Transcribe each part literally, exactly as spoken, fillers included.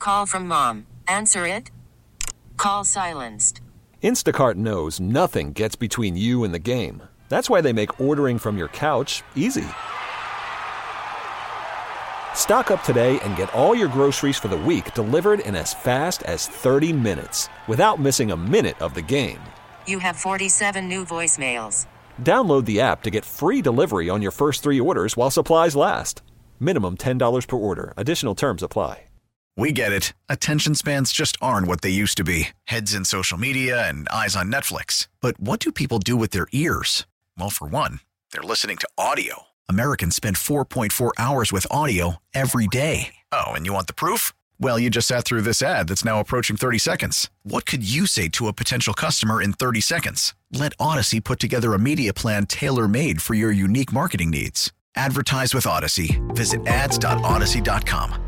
Call from mom. Answer it. Call silenced. Instacart knows nothing gets between you and the game. That's why they make ordering from your couch easy. Stock up today and get all your groceries for the week delivered in as fast as thirty minutes without missing a minute of the game. You have forty-seven new voicemails. Download the app to get free delivery on your first three orders while supplies last. Minimum ten dollars per order. Additional terms apply. We get it. Attention spans just aren't what they used to be. Heads in social media and eyes on Netflix. But what do people do with their ears? Well, for one, they're listening to audio. Americans spend four point four hours with audio every day. Oh, and you want the proof? Well, you just sat through this ad that's now approaching thirty seconds. What could you say to a potential customer in thirty seconds? Let Odyssey put together a media plan tailor-made for your unique marketing needs. Advertise with Odyssey. Visit ads dot odyssey dot com.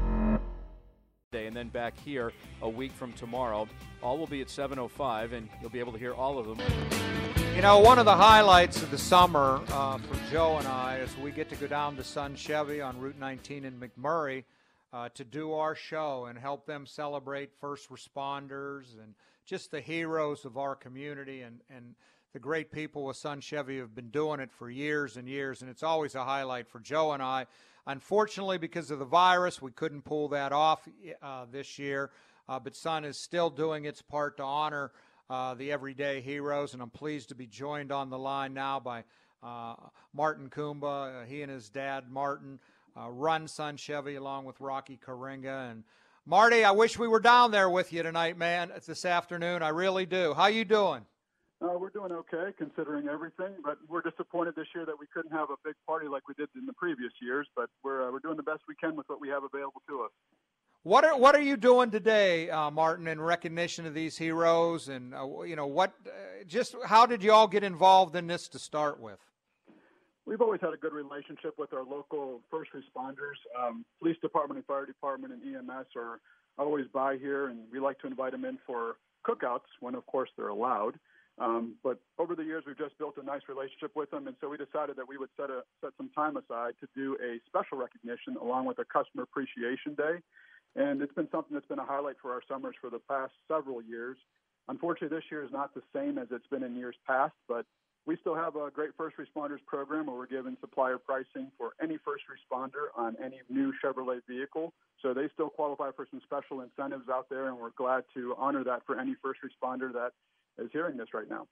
And then back here a week from tomorrow. All will be at seven oh five, and you'll be able to hear all of them. You know, one of the highlights of the summer uh, for Joe and I is we get to go down to Sun Chevy on Route nineteen in McMurray uh, to do our show and help them celebrate first responders and just the heroes of our community. And, and the great people with Sun Chevy have been doing it for years and years, and it's always a highlight for Joe and I. Unfortunately, because of the virus, we couldn't pull that off uh, this year, uh, but Sun is still doing its part to honor uh, the everyday heroes, and I'm pleased to be joined on the line now by uh, Martin Kumba. Uh, he and his dad, Martin, uh, run Sun Chevy along with Rocky Karinga. And Marty, I wish we were down there with you tonight, man, this afternoon. I really do. How you doing? Uh, we're doing okay considering everything, but we're disappointed this year that we couldn't have a big party like we did in the previous years, but we're uh, we're doing the best we can with what we have available to us. What are what are you doing today, uh, Martin, in recognition of these heroes? And, uh, you know, what uh, just how did you all get involved in this to start with? We've always had a good relationship with our local first responders. Um, police department and fire department and E M S are always by here, and we like to invite them in for cookouts when, of course, they're allowed. Um, but over the years, we've just built a nice relationship with them, and so we decided that we would set a set some time aside to do a special recognition along with a Customer Appreciation Day. And it's been something that's been a highlight for our summers for the past several years. Unfortunately, this year is not the same as it's been in years past, but we still have a great first responders program where we're giving supplier pricing for any first responder on any new Chevrolet vehicle. So they still qualify for some special incentives out there, and we're glad to honor that for any first responder that is hearing this right now.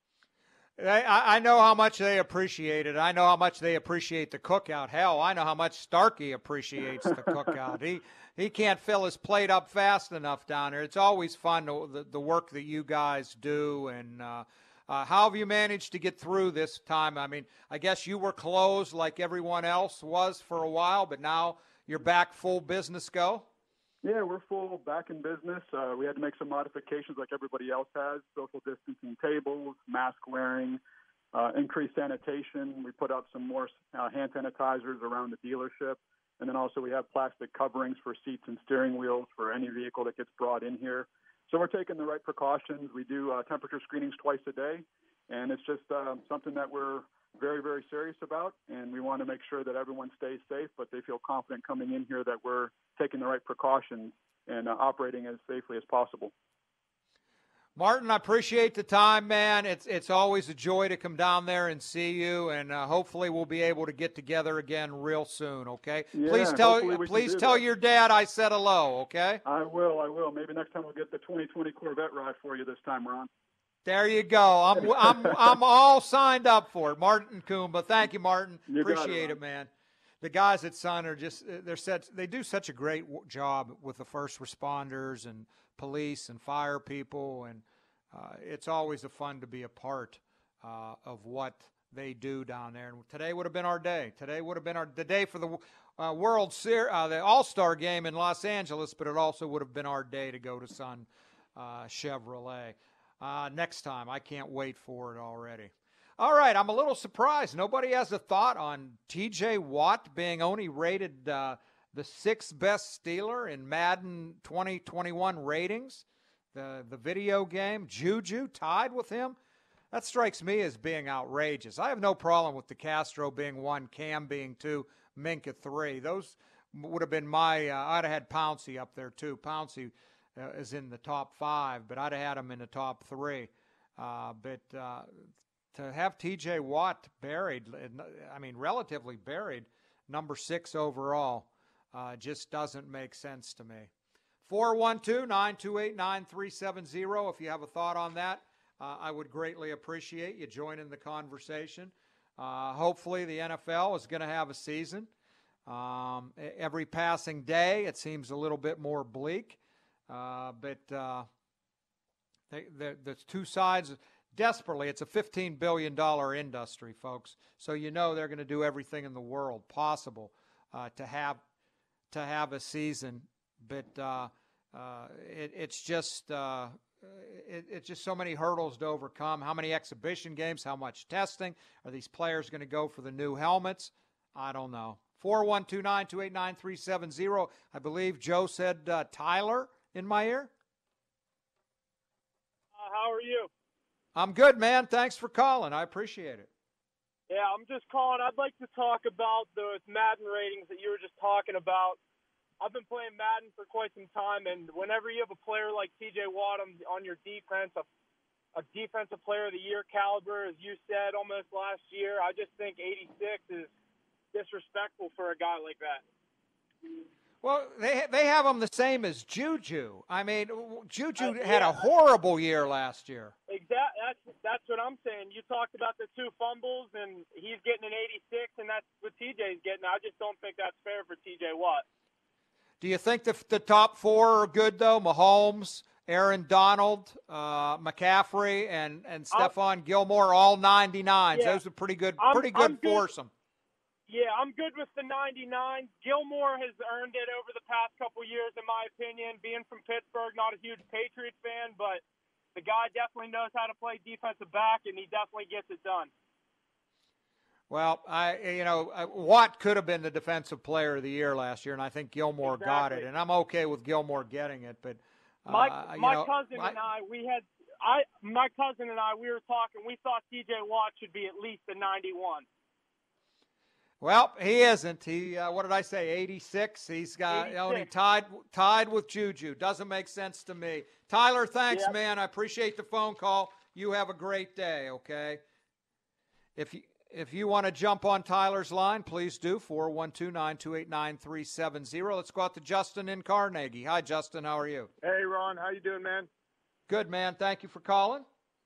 I, I know how much they appreciate it. I know how much they appreciate the cookout. Hell, I know how much Starkey appreciates the cookout. He he can't fill his plate up fast enough down there. It's always fun, to, the, the work that you guys do. And uh, uh, how have you managed to get through this time? I mean, I guess you were closed like everyone else was for a while, but now you're back full business go? Yeah, we're full back in business. Uh, we had to make some modifications like everybody else has, social distancing tables, mask wearing, uh, increased sanitation. We put up some more uh, hand sanitizers around the dealership. And then also we have plastic coverings for seats and steering wheels for any vehicle that gets brought in here. So we're taking the right precautions. We do uh, temperature screenings twice a day, and it's just uh, something that we're very, very serious about, and we want to make sure that everyone stays safe, but they feel confident coming in here that we're taking the right precautions and uh, operating as safely as possible. Martin, I appreciate the time, man. It's it's always a joy to come down there and see you, and uh, hopefully we'll be able to get together again real soon. Okay? Yeah, please tell please tell that. your dad I said hello. Okay? I will. I will. Maybe next time we'll get the twenty twenty Corvette ride for you this time, Ron. There you go. I'm I'm I'm all signed up for it. Martin Kumba. Thank you, Martin. You Appreciate it, it, man. The guys at Sun are just they're such they do such a great job with the first responders and police and fire people, and uh, it's always a fun to be a part uh, of what they do down there. And today would have been our day. Today would have been our the day for the uh, World Series, uh, the All-Star game in Los Angeles, but it also would have been our day to go to Sun uh, Chevrolet. Uh, next time. I can't wait for it already. All right, I'm a little surprised. Nobody has a thought on T J Watt being only rated uh, the sixth best Steeler in Madden twenty twenty-one ratings, the, the video game. Juju tied with him. That strikes me as being outrageous. I have no problem with DeCastro being one, Cam being two, Minka three. Those would have been my. Uh, I'd have had Pouncey up there too. Pouncey uh, is in the top five, but I'd have had him in the top three. Uh, but uh, to have T J Watt buried, I mean, relatively buried, number six overall, uh, just doesn't make sense to me. four one two, nine two eight, nine three seven zero. If you have a thought on that, uh, I would greatly appreciate you joining the conversation. Uh, hopefully the N F L is going to have a season. Um, every passing day, it seems a little bit more bleak. Uh, but uh, they, the two sides desperately, it's a fifteen billion dollars industry, folks. So you know they're going to do everything in the world possible uh, to have to have a season. But uh, uh, it, it's just uh, it, it's just so many hurdles to overcome. How many exhibition games? How much testing? Are these players going to go for the new helmets? I don't know. four one two, nine two eight, nine three seven zero. I believe Joe said uh, Tyler in my ear. Uh, how are you? I'm good, man. Thanks for calling. I appreciate it. Yeah, I'm just calling. I'd like to talk about those Madden ratings that you were just talking about. I've been playing Madden for quite some time, and whenever you have a player like T J Watt on, on your defense, a, a defensive player of the year caliber, as you said, almost last year, I just think eighty-six is disrespectful for a guy like that. Well, they they have him the same as Juju. I mean, Juju uh, had yeah, a horrible year last year. Exactly. That's that's what I'm saying. You talked about the two fumbles, and he's getting an eighty-six, and that's what T J's getting. I just don't think that's fair for T J Watt. Do you think the, the top four are good, though? Mahomes, Aaron Donald, uh, McCaffrey, and, and Stephon Gilmore, all ninety-nines. Yeah, Those are pretty good, I'm, pretty good I'm good. foursome. Yeah, I'm good with the ninety-nine. Gilmore has earned it over the past couple years, in my opinion. Being from Pittsburgh, not a huge Patriots fan, but the guy definitely knows how to play defensive back, and he definitely gets it done. Well, I you know Watt could have been the defensive player of the year last year, and I think Gilmore exactly. got it, and I'm okay with Gilmore getting it. But uh, my you my know, cousin I, and I, we had I my cousin and I, we were talking. We thought T J Watt should be at least a ninety-one. Well, he isn't. He uh, what did I say? eighty-six. He's got eighty-six. only tied tied with Juju. Doesn't make sense to me. Tyler, thanks, yep. man. I appreciate the phone call. You have a great day. Okay. If you if you want to jump on Tyler's line, please do. four one two, nine two eight, nine three seven zero. Let's go out to Justin in Carnegie. Hi, Justin. How are you? Hey, Ron. How you doing, man? Good, man. Thank you for calling.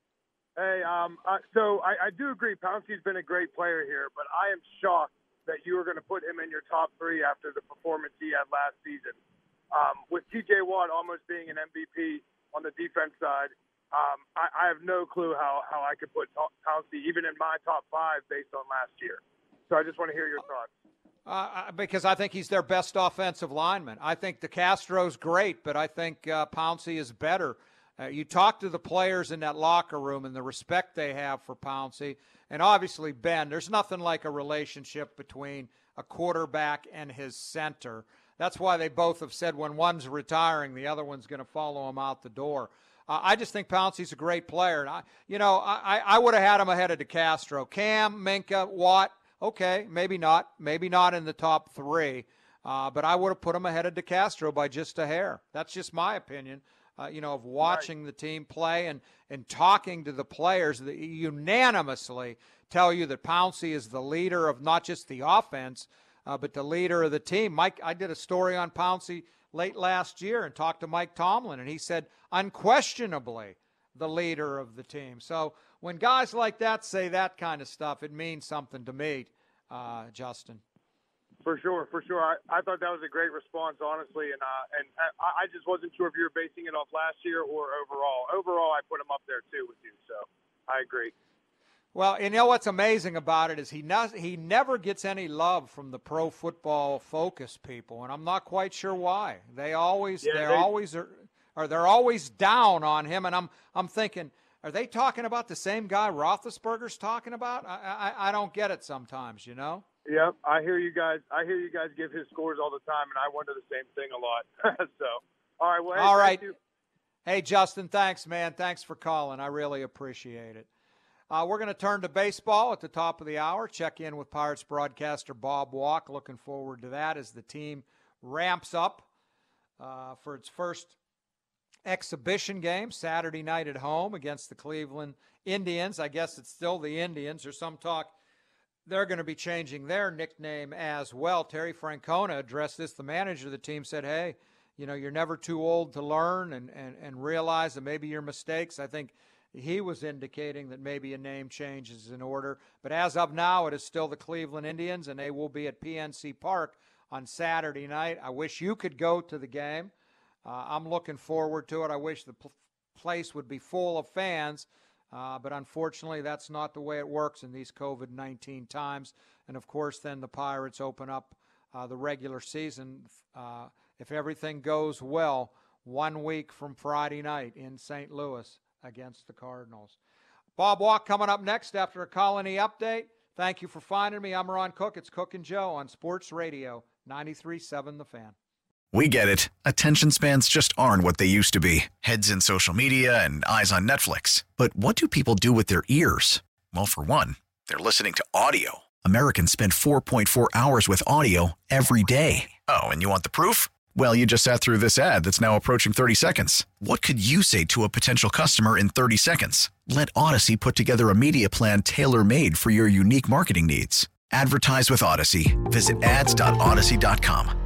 Hey, um, uh, so I, I do agree. Pouncey's been a great player here, but I am shocked that you were going to put him in your top three after the performance he had last season. Um, with T J Watt almost being an M V P on the defense side, um, I, I have no clue how, how I could put Pouncey even in my top five based on last year. So I just want to hear your thoughts. Uh, because I think he's their best offensive lineman. I think DeCastro's great, but I think uh, Pouncey is better. Uh, you talk to the players in that locker room and the respect they have for Pouncey, and obviously Ben, there's nothing like a relationship between a quarterback and his center. That's why they both have said when one's retiring, the other one's going to follow him out the door. Uh, I just think Pouncey's a great player. And I, you know, I, I would have had him ahead of DeCastro. Cam, Minka, Watt, okay, maybe not. Maybe not in the top three. Uh, but I would have put him ahead of DeCastro by just a hair. That's just my opinion. Uh, you know, of watching right. the team play and, and talking to the players that unanimously tell you that Pouncey is the leader of not just the offense, uh, but the leader of the team. Mike, I did a story on Pouncey late last year and talked to Mike Tomlin, and he said unquestionably the leader of the team. So when guys like that say that kind of stuff, it means something to me, uh, Justin. For sure, for sure. I, I thought that was a great response, honestly, and uh, and I, I just wasn't sure if you were basing it off last year or overall. Overall, I put him up there too with you, so I agree. Well, you know what's amazing about it is he not, he never gets any love from the Pro Football Focus people, and I'm not quite sure why. They always yeah, they're they, always are, or they're always down on him, and I'm I'm thinking, are they talking about the same guy Roethlisberger's talking about? I I, I don't get it sometimes, you know. Yep, I hear you guys. I hear you guys give his scores all the time, and I wonder the same thing a lot. so, all right. Well, hey, all right. You. Hey, Justin, thanks, man. Thanks for calling. I really appreciate it. Uh, we're going to turn to baseball at the top of the hour. Check in with Pirates broadcaster Bob Walk. Looking forward to that as the team ramps up uh, for its first exhibition game Saturday night at home against the Cleveland Indians. I guess it's still the Indians. There's some talk they're going to be changing their nickname as well. Terry Francona addressed this. The manager of the team said, hey, you know, you're never too old to learn and, and, and realize that maybe your mistakes. I think he was indicating that maybe a name change is in order. But as of now, it is still the Cleveland Indians, and they will be at P N C Park on Saturday night. I wish you could go to the game. Uh, I'm looking forward to it. I wish the pl- place would be full of fans, uh, but unfortunately that's not the way it works in these covid nineteen times. And, of course, then the Pirates open up uh, the regular season, uh, if everything goes well, one week from Friday night in Saint Louis against the Cardinals. Bob Walk coming up next after a Colony update. Thank you for finding me. I'm Ron Cook. It's Cook and Joe on Sports Radio ninety-three point seven The Fan. We get it. Attention spans just aren't what they used to be. Heads in social media and eyes on Netflix. But what do people do with their ears? Well, for one, they're listening to audio. Americans spend four point four hours with audio every day. Oh, and you want the proof? Well, you just sat through this ad that's now approaching thirty seconds. What could you say to a potential customer in thirty seconds? Let Odyssey put together a media plan tailor-made for your unique marketing needs. Advertise with Odyssey. Visit ads dot odyssey dot com.